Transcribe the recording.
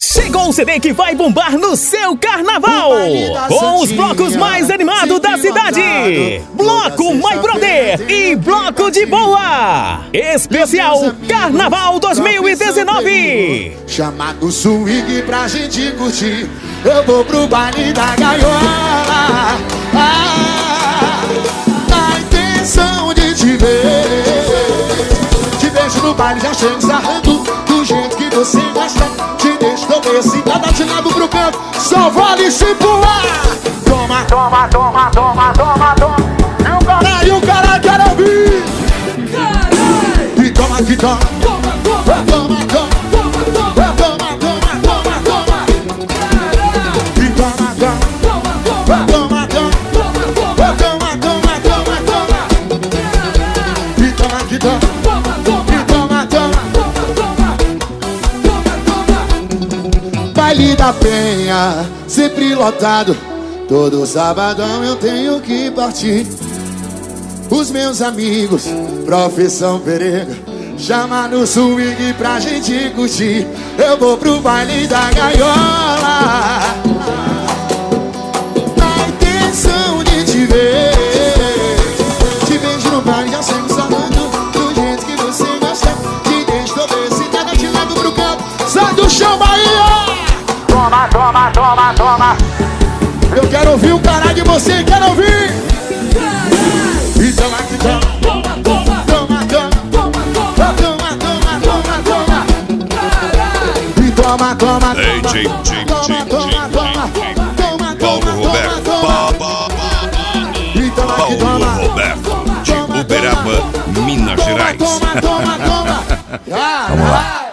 Chegou o CD que vai bombar no seu carnaval, com os blocos mais animados da cidade. Bloco My Brother e Bloco de Boa. Especial Carnaval 2019. Chamado swing pra gente curtir. Eu vou pro baile da gaiola, na intenção de te ver. Te vejo no baile, já chego sarrando do jeito que você gosta. Te deixo comer sentada de lado pro canto, só vale se pular. Toma, toma, toma, toma, toma, toma. E o cara quer ouvir. E toma, que toma. Toma, toma, toma, toma, toma, toma, toma, toma, toma, toma. E toma, toma, toma, toma, toma, toma, toma, toma, toma, toma. E toma, que toma. E toma, toma. Baile da Penha, sempre lotado. Todo sabadão eu tenho que partir. Os meus amigos, profissão Pereira, chama no swing pra gente curtir. Eu vou pro baile da gaiola, na intenção de te ver. Te vejo no baile, já sempre salando do jeito que você gosta. Te deixo toda excitada, te levo pro canto. Sai do chão, Bahia! Toma, toma, toma, toma. Eu quero ouvir o caralho de você, quero ouvir. E toma, que toma. Toma, toma, toma, toma, toma, toma, toma, toma. E toma, toma, toma, Paulo Roberto, Paulo Roberto, de Uberaba, Minas Gerais. Vamos lá.